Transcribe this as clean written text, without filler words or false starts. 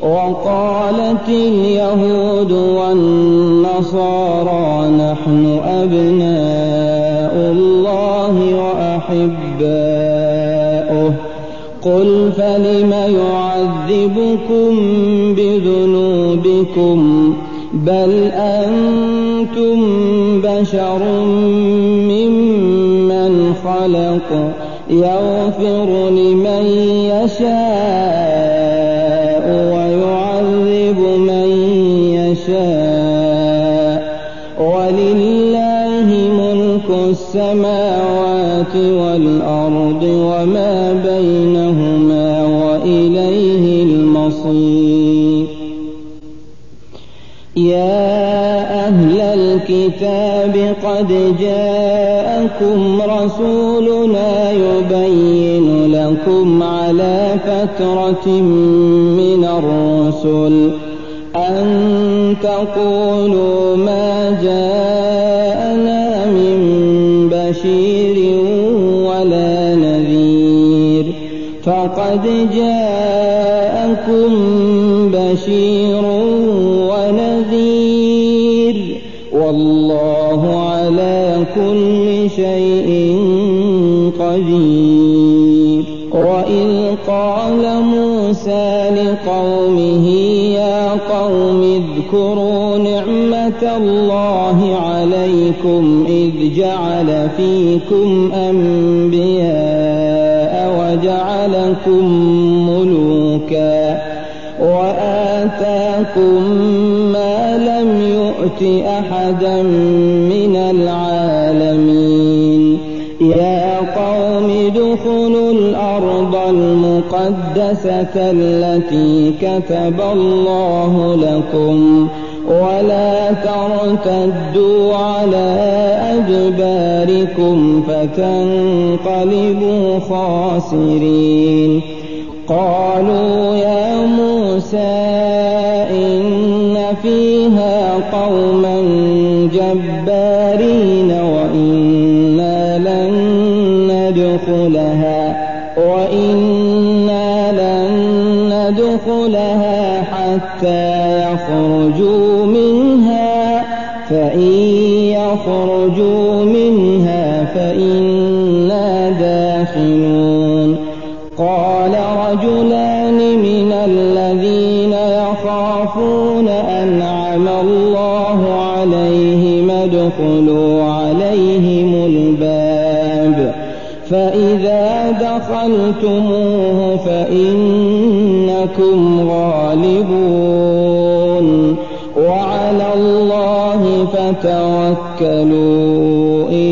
وقالت اليهود والنصارى نحن أبناء الله وأحباؤه قل فلم يعذبكم بذنوبكم بل أنتم بشر ممن خلق يغفر لمن يشاء ويعذب من يشاء ولله ملك السماوات والأرض وما بينهما وإليه المصير. يا أهل الكتاب قد جاءكم رسولنا يبين لكم على فترة من الرسل أن تقولوا ما جاءنا من بشير ولا نذير فقد جاءكم بشير ونذير والله على كل شيء قدير. وإذ قال موسى لقومه يا قوم اذكروا نعمة الله عليكم إذ جعل فيكم أنبياء وجعلكم ملوكا وآتاكم ما لم يؤت أحدا من العالمين. يا قوم ادخلوا الأرض المقدسة التي كتب الله لكم ولا ترتدوا على أدباركم فتنقلبوا خاسرين. قالوا يا موسى إن فيها قوما جبارين وإنا لن ندخلها حتى يخرجوا منها فإن يخرجوا منها فإنا داخلون. قال رجلان من الذين يخافون أنعم الله عليهم ادخلوا عليهم الباب فإذا دخلتموه فإنكم غالبون وعلى الله فتوكلوا